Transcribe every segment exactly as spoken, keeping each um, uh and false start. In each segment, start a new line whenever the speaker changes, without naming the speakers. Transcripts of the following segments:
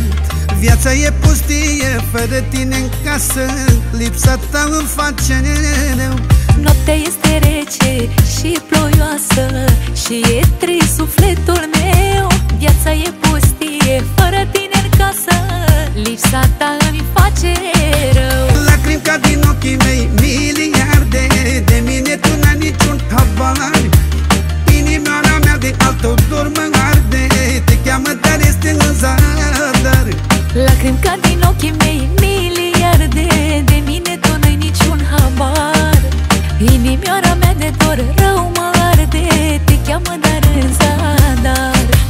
Viața e pustie, fără tine în casă, lipsa ta îmi face rău.
Noaptea este rece și ploioasă și e trist sufletul meu. Viața e pustie, fără tine în casă, lipsa ta îmi face rău.
Lacrimi ca din ochii mei miliarde, de mine tu n-ai niciun habar. Inimioara mea de altă dor mă arde, te cheamă dar este în zadar.
Lacrimi ca din ochii mei miliarde, de mine tu n-ai niciun habar. Inimioara mea de dor rău mă arde, te cheamă dar în zadar.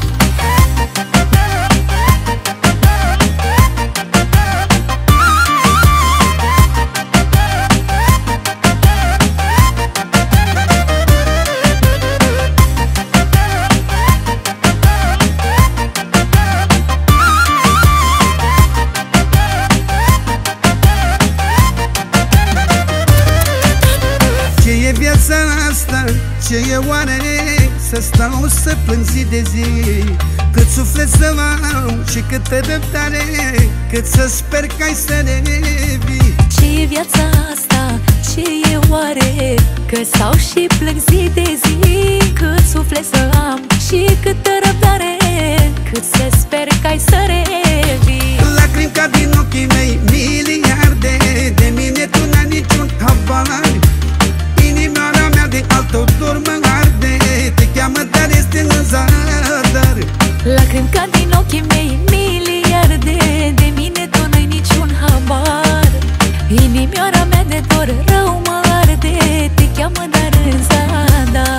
Ce e viața asta, ce e oare, să stau să plâng zi de zi? Cât suflet să am și câtă răbdare, cât să sper că ai să revii.
Ce e viața asta, ce e oare, că stau și plâng zi de zi? Cât suflet să am și câtă răbdare, cât să sper că ai să revii.
Lacrimi ca din ochii mei miliarde, de mine tu n-ai niciun habar. Inimioara mea de altă dor mă arde, te cheamă dar este în zadar.
Lacrimi ca din ochii mei miliarde, de mine tu n-ai niciun habar. Inimioara mea de dor rău mă arde, te cheamă dar în zadar.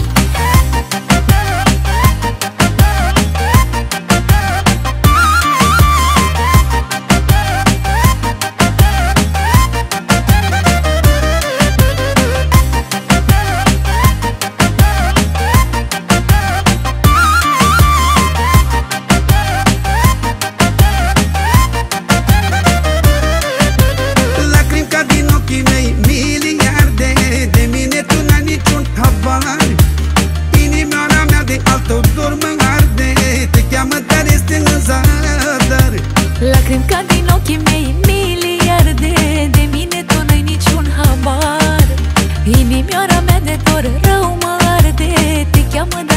Inimioara mea de altă dor mă arde, te cheamă dar este în zadar.
Lacrimi ca din ochii mei miliarde, de mine tu n-ai niciun habar. Inimioara mea de dor rău mă arde, te cheamă